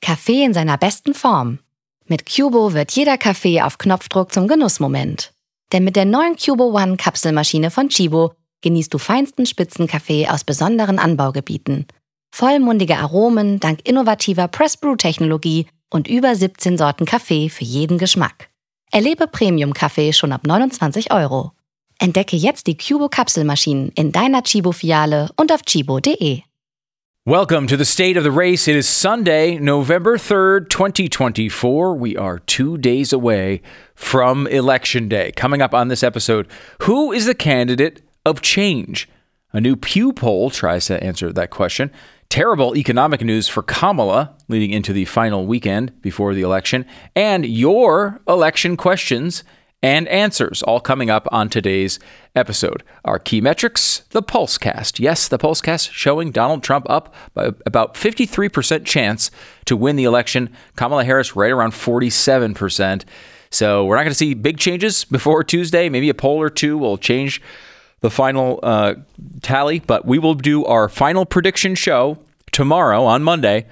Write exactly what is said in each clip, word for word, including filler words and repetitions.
Kaffee in seiner besten Form. Mit Cubo wird jeder Kaffee auf Knopfdruck zum Genussmoment. Denn mit der neuen Cubo One Kapselmaschine von Chibo genießt du feinsten Spitzenkaffee aus besonderen Anbaugebieten. Vollmundige Aromen dank innovativer Press-Brew-Technologie und über siebzehn Sorten Kaffee für jeden Geschmack. Erlebe Premium-Kaffee schon ab neunundzwanzig Euro. Entdecke jetzt die Cubo Kapselmaschinen in deiner Chibo-Filiale und auf chibo punkt de. Welcome to the State of the Race. It is Sunday, November third, twenty twenty-four. We are two days away from Election Day. Coming up on this episode, who is the candidate of change? A new Pew poll tries to answer that question. Terrible economic news for Kamala leading into the final weekend before the election. And your election questions and answers, all coming up on today's episode. Our key metrics, the Pulsecast. Yes, the Pulsecast showing Donald Trump up by about fifty-three percent chance to win the election. Kamala Harris right around forty-seven percent. So we're not going to see big changes before Tuesday. Maybe a poll or two will change the final uh, tally. But we will do our final prediction show tomorrow on Monday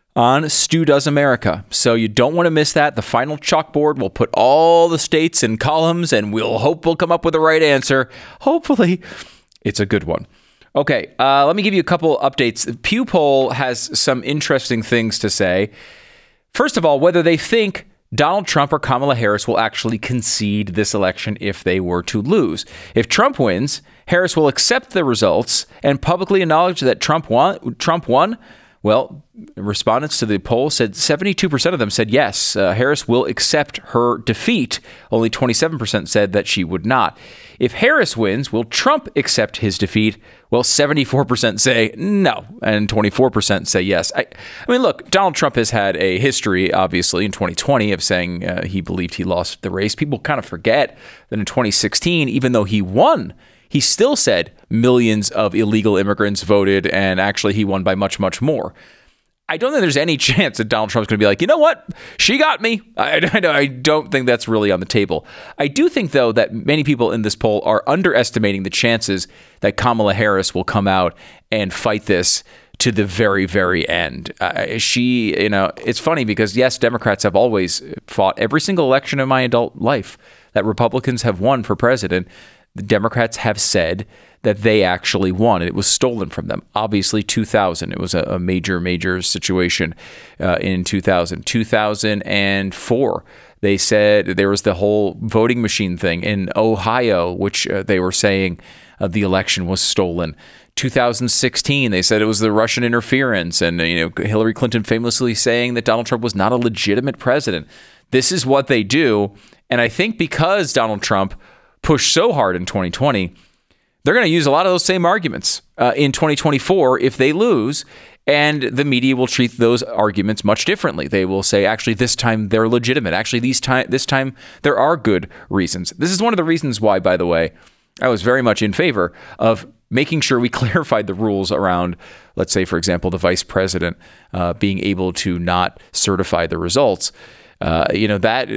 on Stu Does America. So you don't want to miss that. The final chalkboard will put all the states in columns, and we'll hope we'll come up with the right answer. Hopefully, it's a good one. Okay, uh, let me give you a couple updates. Pew poll has some interesting things to say. First of all, whether they think Donald Trump or Kamala Harris will actually concede this election if they were to lose. If Trump wins, Harris will accept the results and publicly acknowledge that Trump won. Trump won. Well, respondents to the poll said seventy-two percent of them said yes, uh, Harris will accept her defeat. Only twenty-seven percent said that she would not. If Harris wins, will Trump accept his defeat? Well, seventy-four percent say no, and twenty-four percent say yes. I, I mean, look, Donald Trump has had a history, obviously, in twenty twenty of saying uh, he believed he lost the race. People kind of forget that in twenty sixteen, even though he won, he still said millions of illegal immigrants voted, and actually he won by much, much more. I don't think there's any chance that Donald Trump's going to be like, you know what? She got me. I, I, I don't think that's really on the table. I do think, though, that many people in this poll are underestimating the chances that Kamala Harris will come out and fight this to the very, very end. Uh, she, you know, it's funny because, yes, Democrats have always fought every single election in my adult life that Republicans have won for president. The Democrats have said that they actually won. It was stolen from them. Obviously, two thousand. It was a, a major, major situation uh, in two thousand. two thousand four, they said there was the whole voting machine thing in Ohio, which uh, they were saying uh, the election was stolen. two thousand sixteen, they said it was the Russian interference. And, you know, Hillary Clinton famously saying that Donald Trump was not a legitimate president. This is what they do. And I think because Donald Trump pushed so hard in twenty twenty, they're going to use a lot of those same arguments uh, in twenty twenty-four if they lose, and the media will treat those arguments much differently. They will say, actually, this time they're legitimate. Actually, these time, this time there are good reasons. This is one of the reasons why, by the way, I was very much in favor of making sure we clarified the rules around, let's say, for example, the vice president uh, being able to not certify the results. Uh, you know, that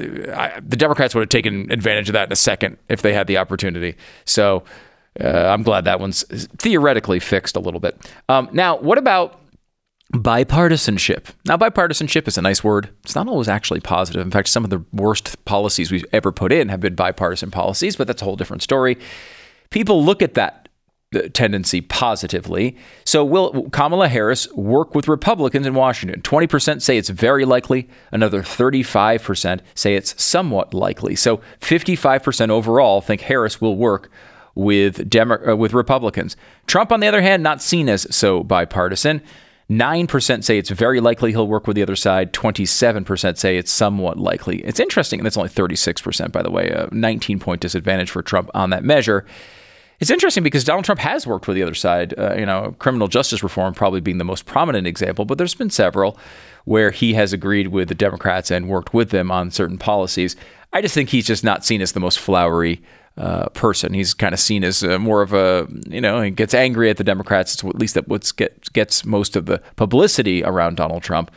I, I, the Democrats would have taken advantage of that in a second if they had the opportunity. So uh, I'm glad that one's theoretically fixed a little bit. Um, now, what about bipartisanship? Now, bipartisanship is a nice word. It's not always actually positive. In fact, some of the worst policies we've ever put in have been bipartisan policies, but that's a whole different story. People look at that tendency positively. So will Kamala Harris work with Republicans in Washington? twenty percent say it's very likely. Another thirty-five percent say it's somewhat likely. So fifty-five percent overall think Harris will work with Demo- uh, with Republicans. Trump, on the other hand, not seen as so bipartisan. nine percent say it's very likely he'll work with the other side. twenty-seven percent say it's somewhat likely. It's interesting, and it's only thirty-six percent, by the way, a nineteen-point disadvantage for Trump on that measure. It's interesting because Donald Trump has worked with the other side, uh, you know, criminal justice reform probably being the most prominent example, but there's been several where he has agreed with the Democrats and worked with them on certain policies. I just think he's just not seen as the most flowery uh, person. He's kind of seen as uh, more of a, you know, he gets angry at the Democrats. It's at least that what get, gets most of the publicity around Donald Trump.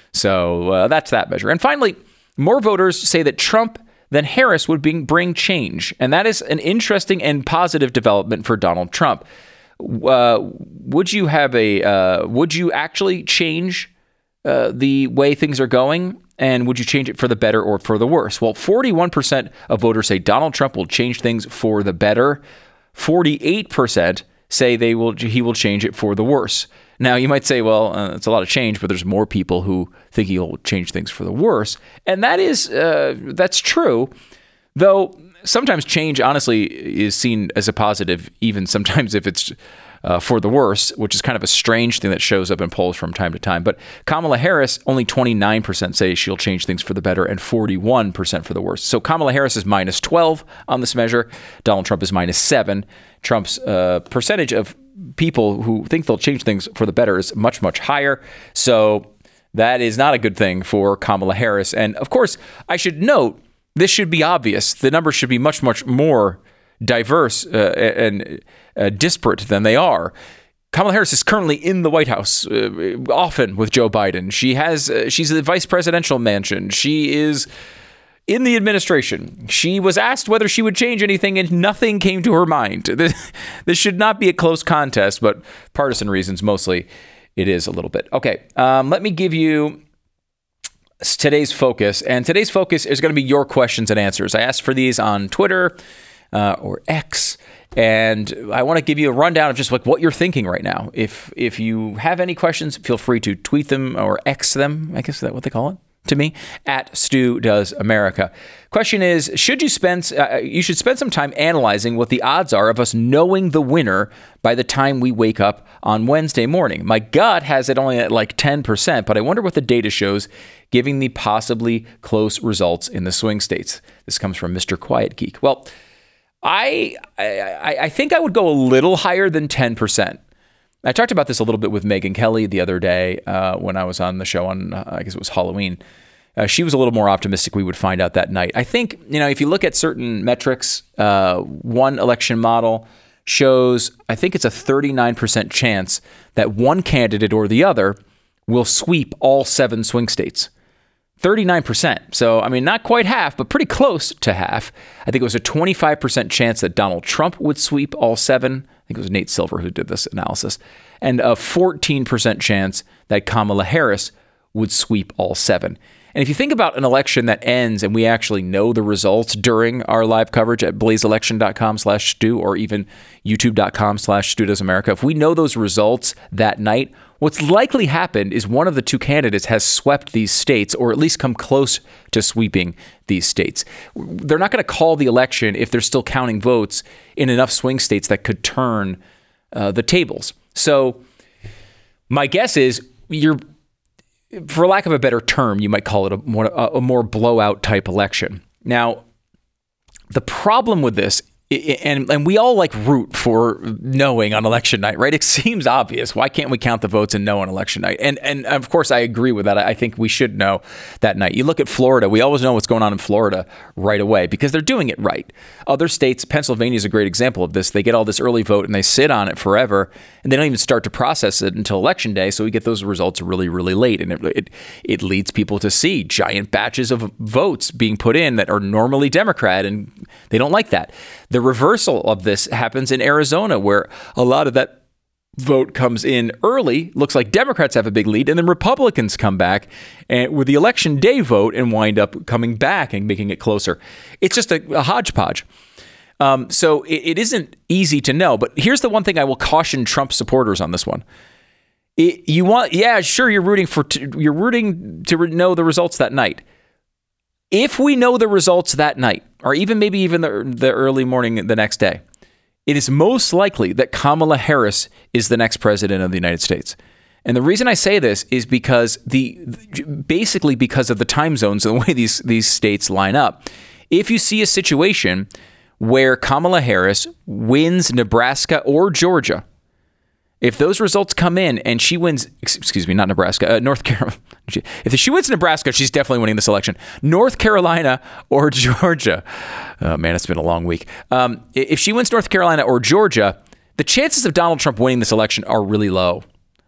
So uh, that's that measure. And finally, more voters say that Trump than Harris would bring, bring change. And that is an interesting and positive development for Donald Trump. Uh, would you have a, uh, would you actually change uh, the way things are going? And would you change it for the better or for the worse? Well, forty-one percent of voters say Donald Trump will change things for the better. forty-eight percent say they will he will change it for the worse. Now, you might say, well, uh, it's a lot of change, but there's more people who think he'll change things for the worse. And that is uh, that's true, though sometimes change, honestly, is seen as a positive, even sometimes if it's Uh, for the worse, which is kind of a strange thing that shows up in polls from time to time. But Kamala Harris, only twenty-nine percent say she'll change things for the better and forty-one percent for the worse. So Kamala Harris is minus twelve on this measure. Donald Trump is minus seven. Trump's uh, percentage of people who think they'll change things for the better is much, much higher. So that is not a good thing for Kamala Harris. And of course, I should note, this should be obvious. The numbers should be much, much more diverse uh, and uh, disparate than they are. Kamala Harris is currently in the White House, uh, often with Joe Biden. She has uh, she's in the vice presidential mansion. She is in the administration. She was asked whether she would change anything, and nothing came to her mind. This, this should not be a close contest, but partisan reasons mostly, it is a little bit. Okay, um, let me give you today's focus, and today's focus is going to be your questions and answers. I asked for these on Twitter uh, or X. And I want to give you a rundown of just like what you're thinking right now. If if you have any questions, feel free to tweet them or X them. I guess is that what they call it to me at Stu Does America. Question is: Should you spend? Uh, you should spend some time analyzing what the odds are of us knowing the winner by the time we wake up on Wednesday morning. My gut has it only at like ten percent, but I wonder what the data shows, giving the possibly close results in the swing states. This comes from Mister Quiet Geek. Well, I, I I think I would go a little higher than ten percent. I talked about this a little bit with Megyn Kelly the other day uh, when I was on the show on, uh, I guess it was Halloween. Uh, she was a little more optimistic we would find out that night. I think, you know, if you look at certain metrics, uh, one election model shows, I think it's a thirty-nine percent chance that one candidate or the other will sweep all seven swing states. thirty-nine percent. So, I mean, not quite half, but pretty close to half. I think it was a twenty-five percent chance that Donald Trump would sweep all seven. I think it was Nate Silver who did this analysis. And a fourteen percent chance that Kamala Harris would sweep all seven. And if you think about an election that ends and we actually know the results during our live coverage at blazeelection.com slash Stu or even youtube.com slash Stu Does America, if we know those results that night, what's likely happened is one of the two candidates has swept these states or at least come close to sweeping these states. They're not going to call the election if they're still counting votes in enough swing states that could turn uh, the tables. So my guess is you're, for lack of a better term, you might call it a more, a more blowout type election. Now, the problem with this, and and we all like root for knowing on election night, right? It seems obvious. Why can't we count the votes and know on election night? And and of course, I agree with that. I think we should know that night. You look at Florida. We always know what's going on in Florida right away because they're doing it right. Other states, Pennsylvania is a great example of this. They get all this early vote and they sit on it forever, and they don't even start to process it until election day. So we get those results really, really late, and it it, it leads people to see giant batches of votes being put in that are normally Democrat, and they don't like that. The reversal of this happens in Arizona, where a lot of that vote comes in early. Looks like Democrats have a big lead, and then Republicans come back and with the election day vote and wind up coming back and making it closer. It's just a, a hodgepodge. Um, so it, it isn't easy to know. But here's the one thing I will caution Trump supporters on this one. It, you want, yeah, sure, you're rooting for t- you're rooting to re- know the results that night. If we know the results that night, or even maybe even the, the early morning the next day, it is most likely that Kamala Harris is the next president of the United States. And the reason I say this is because the basically because of the time zones and the way these, these states line up. If you see a situation where Kamala Harris wins Nebraska or Georgia, if those results come in and she wins, excuse me, not Nebraska, uh, North Carolina. If she wins Nebraska, she's definitely winning this election. North Carolina or Georgia. Oh, man, it's been a long week. Um, if she wins North Carolina or Georgia, the chances of Donald Trump winning this election are really low.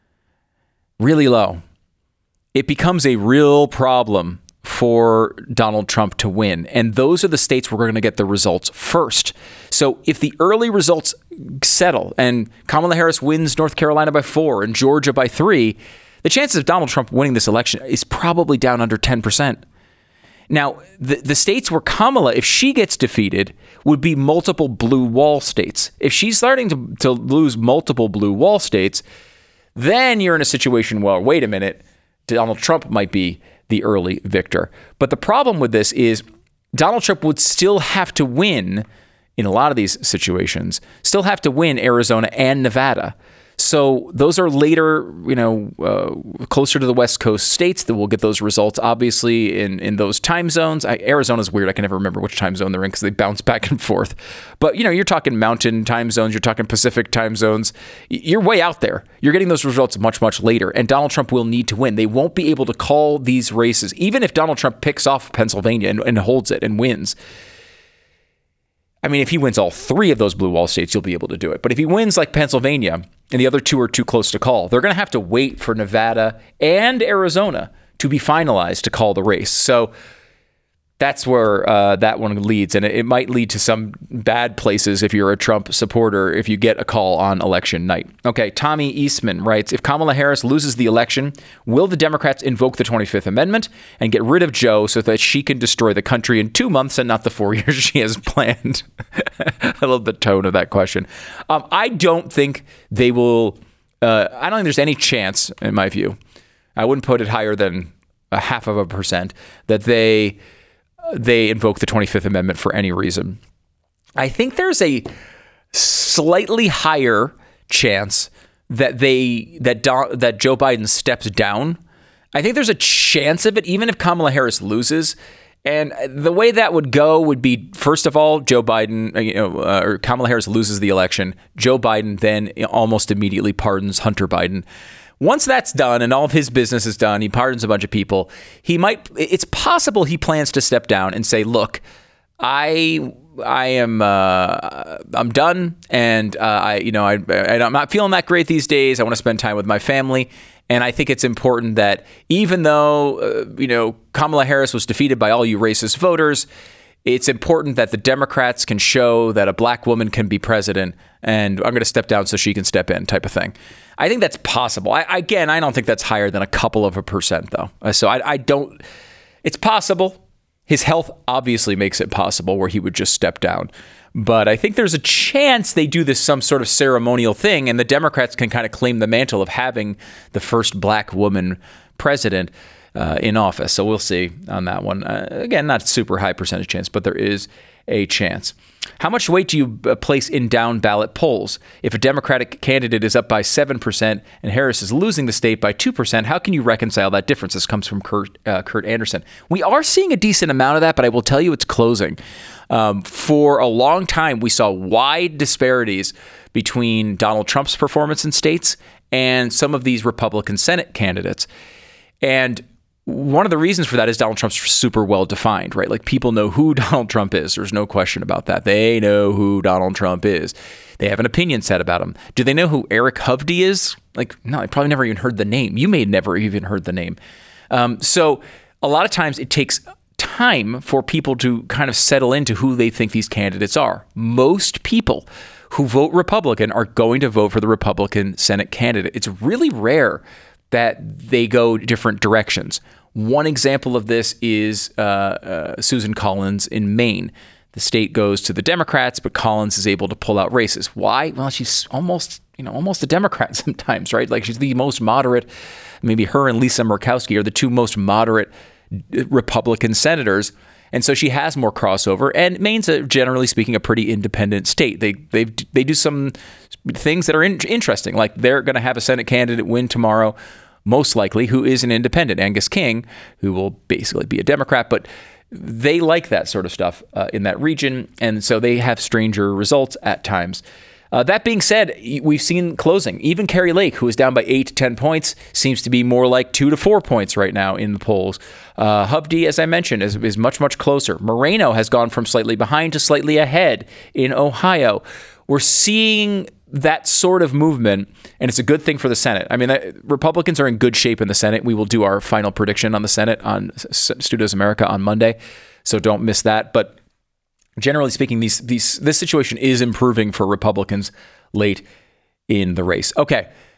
Really low. It becomes a real problem for Donald Trump to win. And those are the states where we're going to get the results first. So if the early results settle and Kamala Harris wins North Carolina by four and Georgia by three, the chances of Donald Trump winning this election is probably down under ten percent. Now, the, the states where Kamala, if she gets defeated, would be multiple blue wall states. If she's starting to, to lose multiple blue wall states, then you're in a situation where, wait a minute, Donald Trump might be the early victor. But the problem with this is Donald Trump would still have to win, in a lot of these situations, still have to win Arizona and Nevada. So those are later, you know, uh, closer to the West Coast states that will get those results, obviously, in, in those time zones. I, Arizona's weird. I can never remember which time zone they're in because they bounce back and forth. But, you know, you're talking mountain time zones. You're talking Pacific time zones. You're way out there. You're getting those results much, much later. And Donald Trump will need to win. They won't be able to call these races, even if Donald Trump picks off Pennsylvania and, and holds it and wins. I mean, if he wins all three of those blue wall states, you'll be able to do it. But if he wins like Pennsylvania and the other two are too close to call, they're going to have to wait for Nevada and Arizona to be finalized to call the race. So that's where uh, that one leads. And it, it might lead to some bad places if you're a Trump supporter, if you get a call on election night. Okay, Tommy Eastman writes, if Kamala Harris loses the election, will the Democrats invoke the twenty-fifth Amendment and get rid of Joe so that she can destroy the country in two months and not the four years she has planned? I love the tone of that question. Um, I don't think they will. Uh, I don't think there's any chance, in my view, I wouldn't put it higher than a half of a percent, that they... they invoke the twenty-fifth Amendment for any reason. I think there's a slightly higher chance that they that Don, that Joe Biden steps down. I think there's a chance of it, even if Kamala Harris loses. And the way that would go would be, first of all, Joe Biden, you know, uh, or Kamala Harris loses the election. Joe Biden then almost immediately pardons Hunter Biden. Once that's done and all of his business is done, he pardons a bunch of people. He might, it's possible he plans to step down and say, look, I, I am, uh, I'm done. And, uh, I, you know, I, I, I'm not feeling that great these days. I want to spend time with my family. And I think it's important that even though, uh, you know, Kamala Harris was defeated by all you racist voters, it's important that the Democrats can show that a black woman can be president, and I'm going to step down so she can step in, type of thing. I think that's possible. I, again, I don't think that's higher than a couple of a percent, though. So I, I don't. It's possible. His health obviously makes it possible where he would just step down. But I think there's a chance they do this some sort of ceremonial thing, and the Democrats can kind of claim the mantle of having the first black woman president Uh, in office. So we'll see on that one. Uh, again, not super high percentage chance, but there is a chance. How much weight do you uh, place in down ballot polls? If a Democratic candidate is up by seven percent and Harris is losing the state by two percent, how can you reconcile that difference? This comes from Kurt, uh, Kurt Anderson. We are seeing a decent amount of that, but I will tell you it's closing. Um, for a long time, we saw wide disparities between Donald Trump's performance in states and some of these Republican Senate candidates. And one of the reasons for that is Donald Trump's super well defined, right? Like, people know who Donald Trump is. There's no question about that. They know who Donald Trump is. They have an opinion set about him. Do they know who Eric Hovde is? Like, no, I probably never even heard the name. You may have never even heard the name. Um, so a lot of times it takes time for people to kind of settle into who they think these candidates are. Most people who vote Republican are going to vote for the Republican Senate candidate. It's really rare that they go different directions. One example of this is uh, uh, Susan Collins in Maine. The state goes to the Democrats, but Collins is able to pull out races. Why? Well, she's almost, you know, almost a Democrat sometimes, right? Like, she's the most moderate. Maybe her and Lisa Murkowski are the two most moderate Republican senators. And so she has more crossover. And Maine's, a, generally speaking, a pretty independent state. They they they do some things that are in, interesting. Like, they're going to have a Senate candidate win tomorrow, most likely, who is an independent, Angus King, who will basically be a Democrat. But they like that sort of stuff uh, in that region. And so they have stranger results at times. Uh, that being said, we've seen closing. Even Kari Lake, who is down by eight to ten points, seems to be more like two to four points right now in the polls. Uh, Hovde, as I mentioned, is, is much, much closer. Moreno has gone from slightly behind to slightly ahead in Ohio. We're seeing that sort of movement, and it's a good thing for the Senate. I mean, that, Republicans are in good shape in the Senate. We will do our final prediction on the Senate on Studios America on Monday, so don't miss that. But generally speaking, these these this situation is improving for Republicans late in the race. Okay,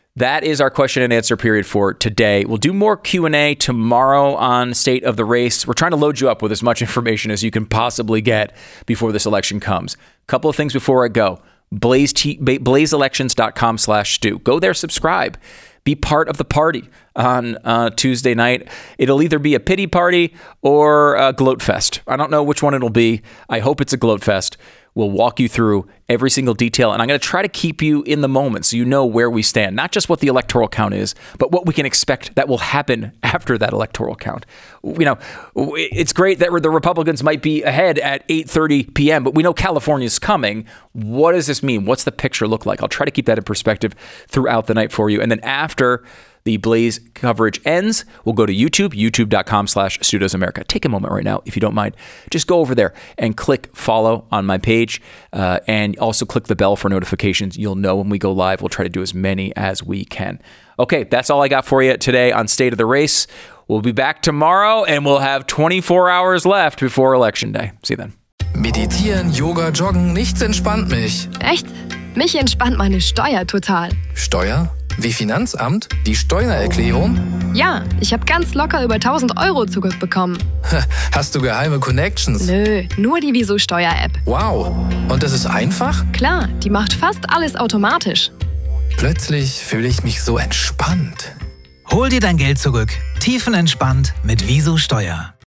that is our question and answer period for today. We'll do more Q and A tomorrow on State of the Race. We're trying to load you up with as much information as you can possibly get before this election comes. A couple of things before I go. Blaze, T- blaze elections dot com slash Stu. Go there, subscribe. Be part of the party on uh, Tuesday night. It'll either be a pity party or a gloat fest. I don't know which one it'll be. I hope it's a gloat fest. We'll walk you through every single detail, and I'm going to try to keep you in the moment so you know where we stand, not just what the electoral count is, but what we can expect that will happen after that electoral count. You know, it's great that the Republicans might be ahead at eight thirty p.m., but we know California's coming. What does this mean? What's the picture look like? I'll try to keep that in perspective throughout the night for you. And then after the Blaze coverage ends, we'll go to YouTube, youtube.com slash Stu Does America. Take a moment right now, if you don't mind. Just go over there and click follow on my page, uh, and also click the bell for notifications. You'll know when we go live. We'll try to do as many as we can. Okay, that's all I got for you today on State of the Race. We'll be back tomorrow, and we'll have twenty-four hours left before Election Day. See you then. Meditieren, Yoga, Joggen, nichts entspannt mich. Echt? Mich entspannt meine Steuer total. Steuer? Wie Finanzamt? Die Steuererklärung? Ja, ich habe ganz locker über tausend Euro zurückbekommen. Hast du geheime Connections? Nö, nur die Wieso Steuer-App. Wow, und das ist einfach? Klar, die macht fast alles automatisch. Plötzlich fühle ich mich so entspannt. Hol dir dein Geld zurück. Tiefenentspannt mit Wieso Steuer.